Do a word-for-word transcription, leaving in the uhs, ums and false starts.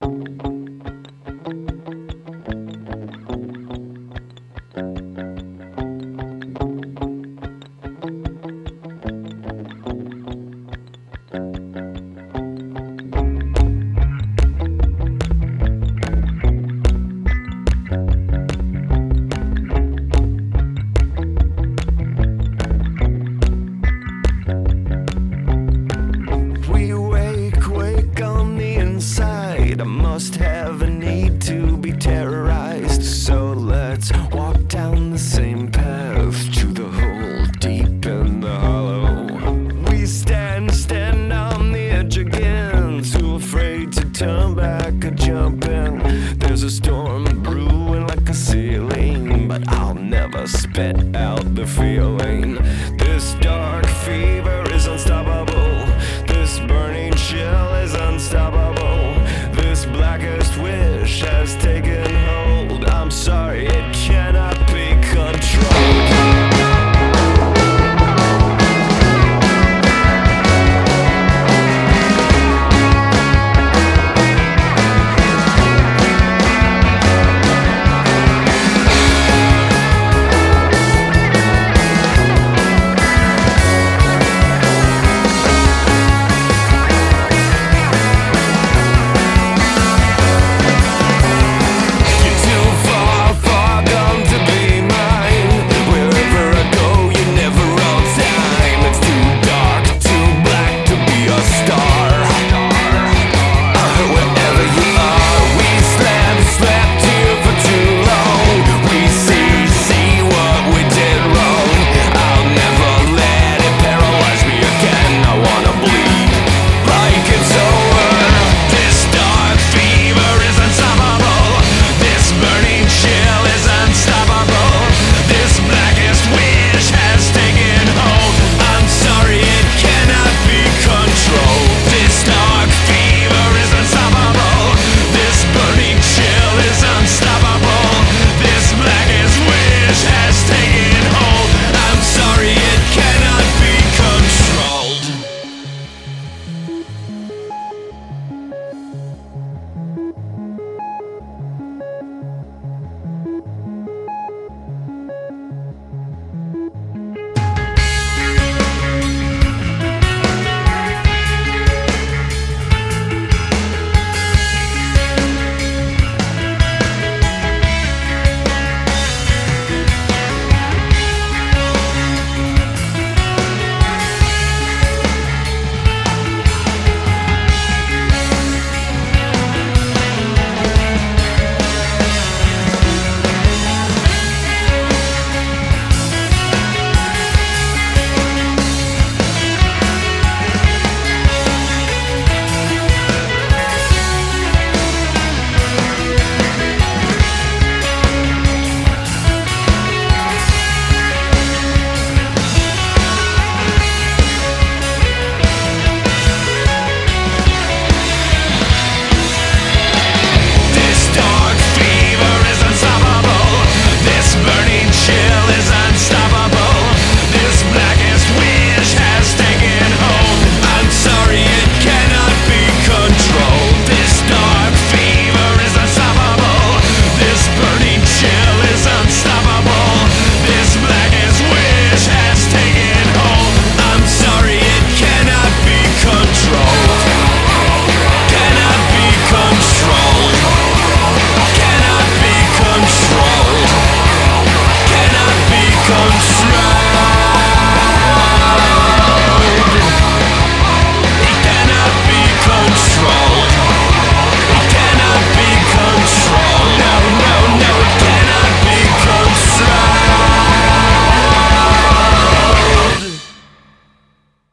I must have a need to be terrorized. So let's walk down the same path to the hole deep in the hollow. We stand, stand on the edge again, too afraid to turn back or jump in. There's a storm brewing like a ceiling, but I'll never spit out the feeling. This dark fever is unstoppable. This burning chill is unstoppable.